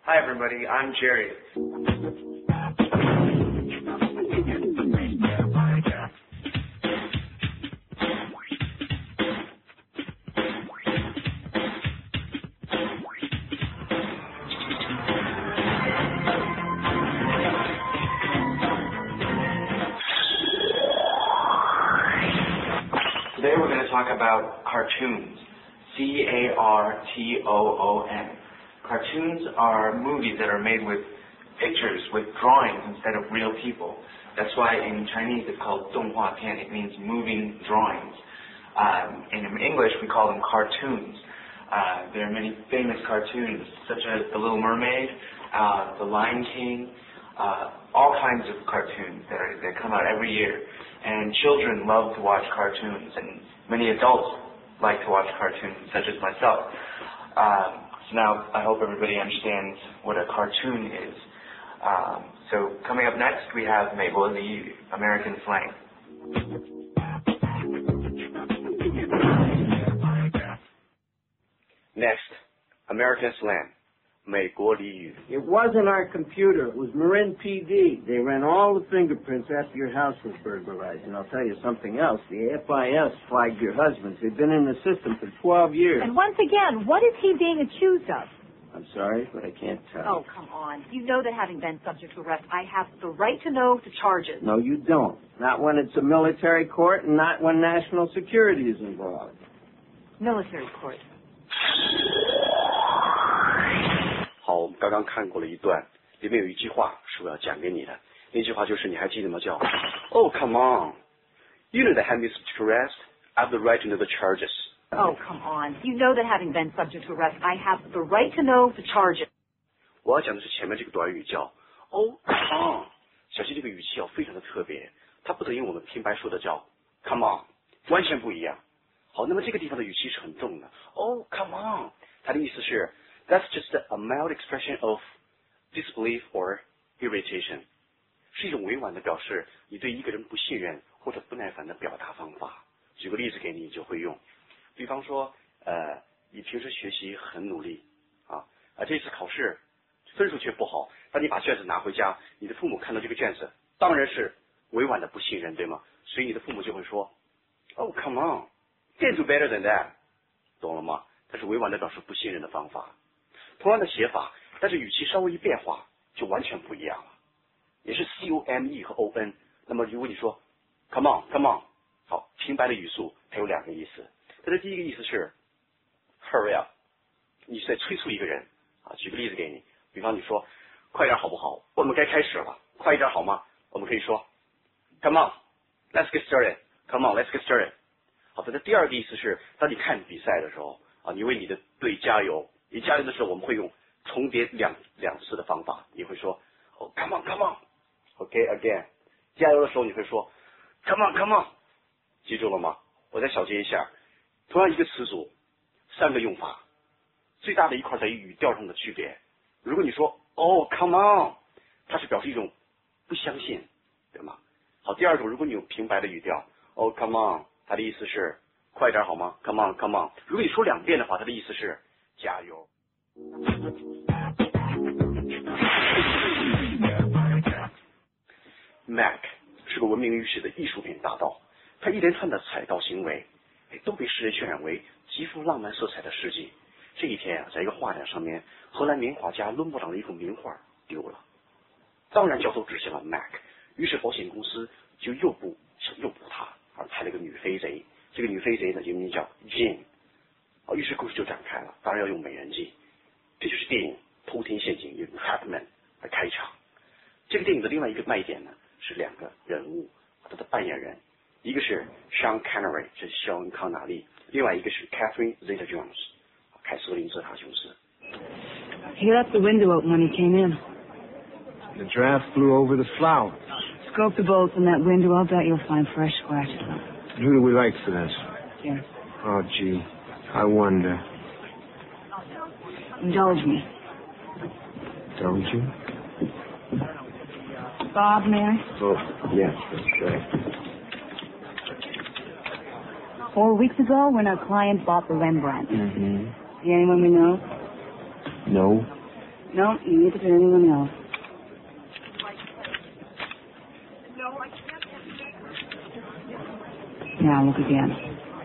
Hi everybody, I'm Jerry. Today we're going to talk about cartoons. C-A-R-T-O-O-N. Cartoons are movies that are made with pictures, with drawings instead of real people. That's why in Chinese it's called 动画片. It means moving drawings. In English we call them cartoons. There are many famous cartoons such as The Little Mermaid, The Lion King, all kinds of cartoons that come out every year. And children love to watch cartoons, and many adults like to watch cartoons, such as myself. So now I hope everybody understands what a cartoon is. So coming up next, we have 美国俚语, American slang. Next, American slang, 美国俚语. It wasn't our computer. It was Marin PD. They ran all the fingerprints after your house was burglarized. And I'll tell you something else. The FIS flagged your husbands. They've been in the system for 12 years. And once again, what is he being accused of? I'm sorry, but I can't tell. Oh, come on. You know that having been subject to arrest, I have the right to know the charges. No, you don't. Not when it's a military court and not when national security is involved. Military court. 好，我们刚刚看过了一段，里面有一句话是我要讲给你的。那句话就是你还记得吗？叫 Oh, come on. You know that having been subject to arrest, I have the right to know the charges. Oh, come on. You know that having been subject to arrest, I have the right to know the charges. 我要讲的是前面这个短语叫 Oh, come on. 小心这个语气要非常的特别，它不等于我们平白说的叫 Come on， 完全不一样。好，那么这个地方的语气是很重的。Oh, come on， 它的意思是 That's just a mild expression of disbelief or irritation， 是一种委婉的表示你对一个人不信任或者不耐烦的表达方法。举个例子给你就会用，比方说你平时学习很努力这次考试分数却不好，当你把卷子拿回家，你的父母看到这个卷子当然是委婉的不信任，对吗？所以你的父母就会说 Oh, come on, can't do better than that， 懂了吗？它是委婉的表示不信任的方法。同样的写法，但是语气稍微一变化就完全不一样了，也是 C-O-M-E 和 O-N。 那么如果你说 Come on, come on， 好，平白的语速它有两个意思。它的第一个意思是 Hurry up， 你是在催促一个人举个例子给你，比方你说快点好不好，我们该开始了，快一点好吗？我们可以说 Come on, let's get started. Come on, let's get started。 好，它的第二个意思是当你看比赛的时候你为你的队加油，你加油的时候我们会用重叠两次的方法，你会说Oh, come on, come on。 OK, again。 加油的时候你会说 Come on, come on。 记住了吗？我再小结一下，同样一个词组3个用法，最大的一块在于语调上的区别。如果你说 Oh, come on， 它是表示一种不相信，对吗？好，第二种，如果你有平白的语调 Oh, come on， 它的意思是快点好吗？ Come on, come on。 如果你说2遍的话，它的意思是加油。Mac 是个闻名于世的艺术品大盗，他一连串的踩盗行为都被世人渲染为极富浪漫色彩的事迹。这一天在一个画展上面，荷兰名画家伦勃朗的一幅名画丢了，当然焦头指向了 Mac， 于是保险公司就诱捕他，而派了个女飞贼。这个女飞贼呢就名叫 Jane， 于是故事就展开了，当然要用美人计。这就是电影《偷天陷阱》用 Hackman 来开场。这个电影的另外一个卖点呢是2个人物，他的扮演人，一个是 Sean Connery， 这是肖恩康纳利，另外一个是 Catherine Zeta-Jones， 凯瑟琳·泽塔琼斯。 He left the window open when he came in. The draft flew over the flowers. Scope the bolts in that window. I'll bet you'll find fresh scratches. Who do we like for this? Here. Oh, gee. I wonder. Indulge me. Don't you? Bob, Mary? Oh, yes, that's right. 4 weeks ago, when our client bought the Rembrandt. Mm-hmm. See anyone we know? No. No, you need to put anyone else. Now look again.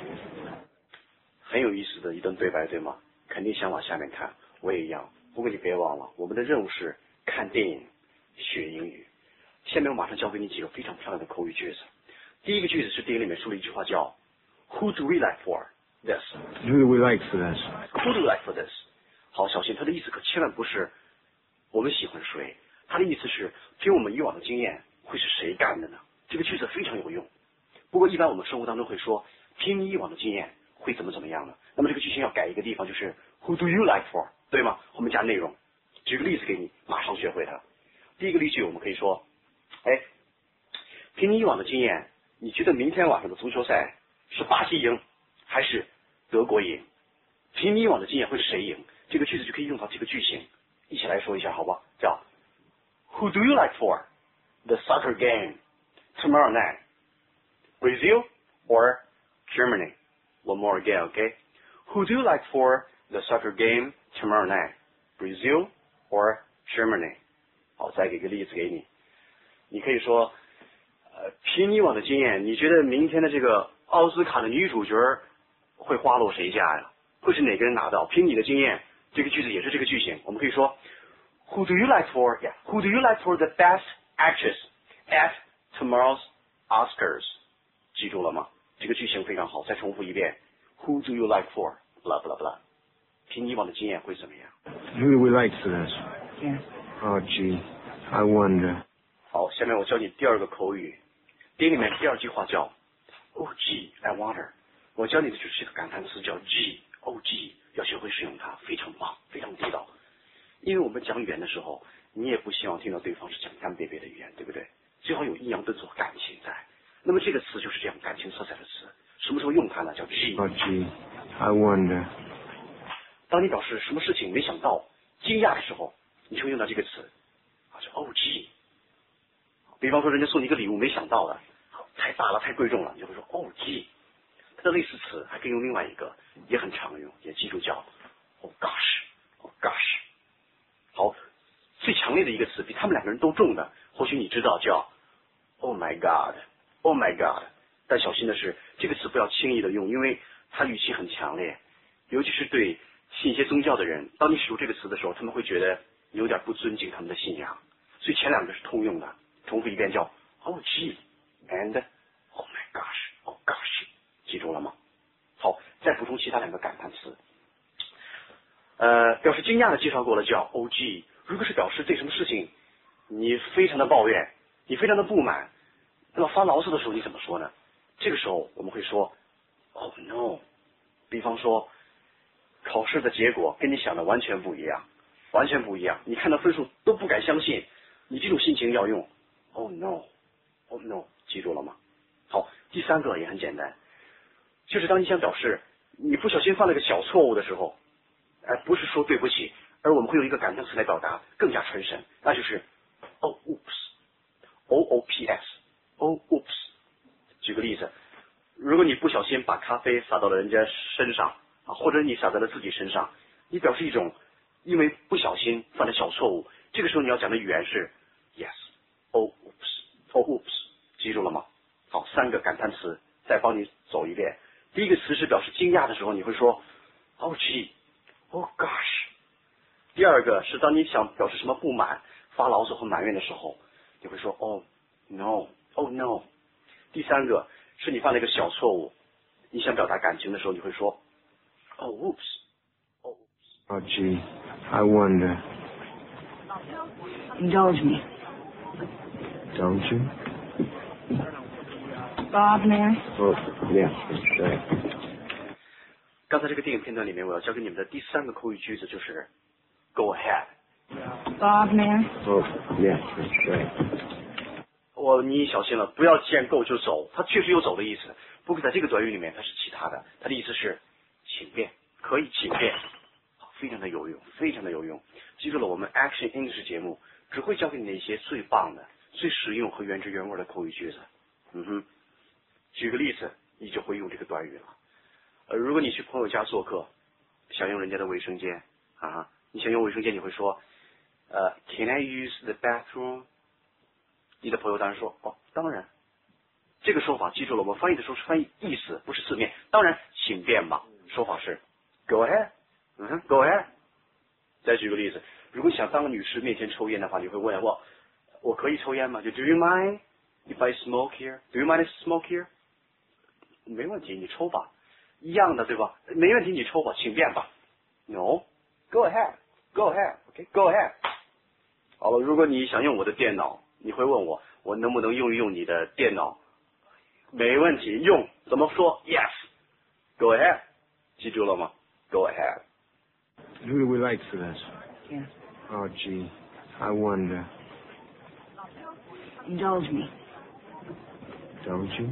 很有意思的一段对白，对吗？肯定想往下面看，我也一样。不过你别忘了，我们的任务是看电影，学英语。下面我马上教给你几个非常漂亮的口语句子。第一个句子是电影里面说的一句话叫 Who do we like for this? Who do we like for this? Who do we like for this? 好，小心，他的意思可千万不是我们喜欢谁，他的意思是凭我们以往的经验，会是谁干的呢？这个句子非常有用。不过一般我们生活当中会说，凭你以往的经验会怎么样呢？那么这个句型要改一个地方，就是 Who do you like for？ 对吗？后面加内容。举个例子给你，马上学会它。第一个例句我们可以说，凭你以往的经验，你觉得明天晚上的足球赛是巴西赢还是德国赢？凭你以往的经验会是谁赢？这个句子就可以用到这个句型，一起来说一下好不好？叫 Who do you like for the soccer game tomorrow night? Brazil or Germany? One more again, okay? Who do you like for the soccer game tomorrow night? Brazil or Germany? 好，再给个例子给你，你可以说，凭你以往的经验，你觉得明天的这个奥斯卡的女主角会花落谁家呀？会是哪个人拿到？凭你的经验，这个句子也是这个句型，我们可以说 Who do you like for? Yeah. Who do you like for the best actress at tomorrow's Oscars? 记住了吗？这个句型非常好，再重复一遍 Who do you like for? Blah blah blah. 凭你以往的经验会怎么样？ Who do we like for this? Yes. Oh, gee, I wonder. 好，下面我教你第二个口语。电影里面第二句话叫 Oh gee, I wonder. 我教你的就是这个感叹词叫 gee。Oh gee， 要学会使用它，非常棒，非常地道。因为我们讲语言的时候，你也不希望听到对方是讲干瘪瘪的语言，对不对？最好有抑扬顿挫、感情在。那么这个词就是这样感情色彩的词，什么时候用它呢？叫 gee。 Oh, gee, I wonder. 当你表示什么事情没想到、惊讶的时候，你就会用到这个词，叫 Oh gee。比方说人家送你一个礼物，没想到的，太大了、太贵重了，你就会说 Oh gee。它的类似词还可以用另外一个，也很常用，也记住叫 Oh gosh。Oh gosh。好，最强烈的一个词，比他们两个人都重的，或许你知道叫 Oh my God。Oh my God。但小心的是，这个词不要轻易的用，因为它语气很强烈，尤其是对信一些宗教的人，当你使用这个词的时候，他们会觉得有点不尊敬他们的信仰。所以前两个是通用的，重复一遍叫 Oh gee and Oh my gosh。Oh gosh。记住了吗？好，再补充其他两个感叹词。表示惊讶的介绍过了，叫 Oh gee。如果是表示对什么事情你非常的抱怨，你非常的不满，那么发牢骚的时候你怎么说呢？这个时候我们会说 Oh no。比方说考试的结果跟你想的完全不一样，完全不一样，你看到分数都不敢相信，你这种心情要用 Oh no。Oh no。记住了吗？好，第三个也很简单，就是当你想表示你不小心犯了个小错误的时候，不是说对不起，而我们会用一个感叹词来表达，更加传神，那就是 Oh oops。Oh oops。举个例子，如果你不小心把咖啡洒到了人家身上，或者你洒在了自己身上，你表示一种因为不小心犯了小错误，这个时候你要讲的语言是 Yes。Oh oops。Oh oops。记住了吗？好，三个感叹词再帮你走一遍。第一个词是表示惊讶的时候，你会说 Oh gee。Oh gosh。第二个是当你想表示什么不满、发牢骚和埋怨的时候，你会说 Oh no。Oh no。第三个是你犯了一个小错误，你想表达感情的时候，你会说 Oh oops。Oh oops。 Oh, gee, I wonder. Indulge me. Don't you? Bob, may I? Oh, yes, that's right. 刚才这个电影片段里面，我要教给你们的第三个口语句子就是 Go ahead。 Bob, may I? Oh, yes, that's right. 你小心了，不要见够就走，它确实有走的意思，不过在这个短语里面它是其他的，它的意思是请便，可以请便，非常的有用，非常的有用。记住了，我们 Action English 节目只会教给你那些最棒的、最实用和原汁原味的口语句子。举个例子，你就会用这个短语了。如果你去朋友家做客，想用人家的卫生间你想用卫生间，你会说 Can I use the bathroom？ 你的朋友当然说，哦，当然。这个说法记住了，我们翻译的时候是翻译意思，不是字面。当然，请便吧。说法是 Go ahead， Go ahead。再举个例子，如果想当女士面前抽烟的话，你会问我可以抽烟吗？就 Do you mind if I smoke here？ Do you mind if I smoke here？ 没问题，你抽吧，一样的对吧？没问题，你抽吧，请便吧。No，Go ahead，Go ahead，OK，Go ahead。好了，如果你想用我的电脑，你会问我能不能用一用你的电脑？没问题，用怎么说 ？Yes，Go ahead， 记住了吗 ？Go ahead。 Who do we like for this? Yeah. Oh, gee, I wonder. Indulge me. Don't you?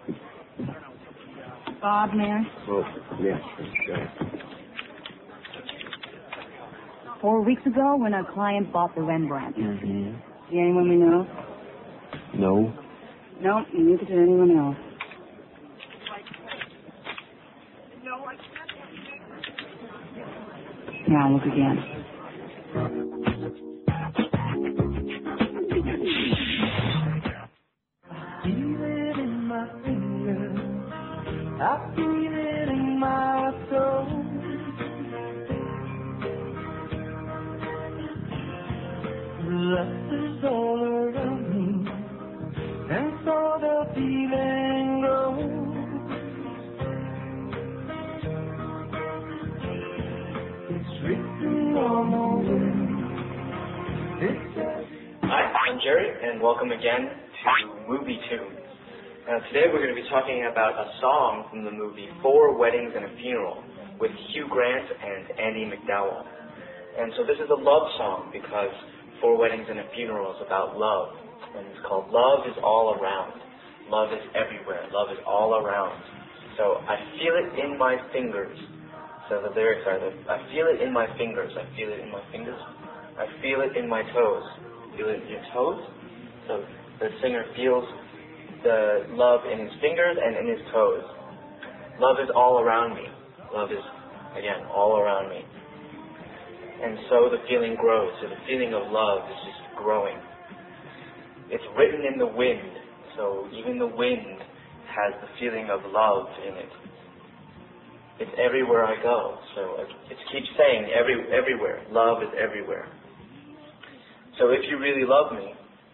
Bob, may I? Oh, yes, sure. 4 weeks ago, when a client bought the Rembrandt. Mm-hmm. See anyone we know? No? No, neither did anyone else. Now look again. Feel it in my fingers, I feel it in my soul. Love is all around me, and so the feeling grows. It's written on the wind. Hi, I'm Jerry, and welcome again to Movie Tunes. Now, today we're going to be talking about a song from the movie 4 Weddings and a Funeral with Hugh Grant and Andie MacDowell. And so this is a love song because 4 Weddings and a Funeral is about love. And it's called Love is All Around. Love is everywhere. Love is all around. So I feel it in my fingers. So the lyrics are, I feel it in my fingers. I feel it in my fingers. I feel it in my toes. Feel it in your toes? So the singer feels the love in his fingers and in his toes. Love is all around me. Love is, again, all around me. And so the feeling grows. So the feeling of love is just growing. It's written in the wind. So even the wind has the feeling of love in it. It's everywhere I go. So it keeps saying everywhere. Love is everywhere. So if you really love me,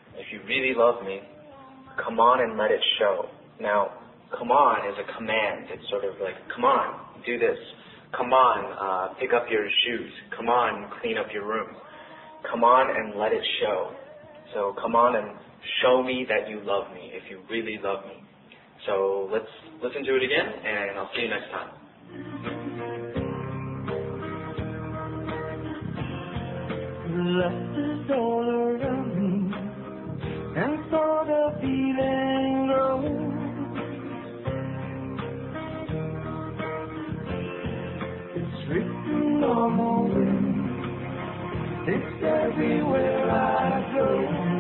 come on and let it show. Now, come on is a command. It's sort of like, come on, do this. Come on, pick up your shoes. Come on, clean up your room. Come on and let it show. So come on and show me that you love me, if you really love me. So let's listen to it again, and I'll see you next time. Love is all around me, and so the feeling grows. It's written on the wind, it's everywhere I go.